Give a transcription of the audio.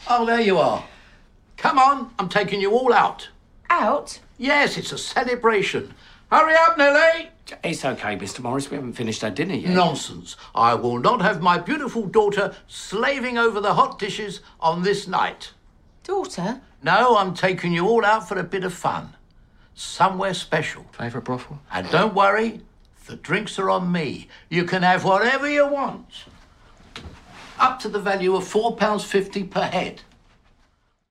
Oh, there you are. Come on, I'm taking you all out. Out? Yes, it's a celebration. Hurry up, Nelly! It's okay, Mr. Morris. We haven't finished our dinner yet. Nonsense. I will not have my beautiful daughter slaving over the hot dishes on this night. Daughter? No, I'm taking you all out for a bit of fun. Somewhere special. Favourite brothel? And don't worry, the drinks are on me. You can have whatever you want. Up to the value of £4.50 per head.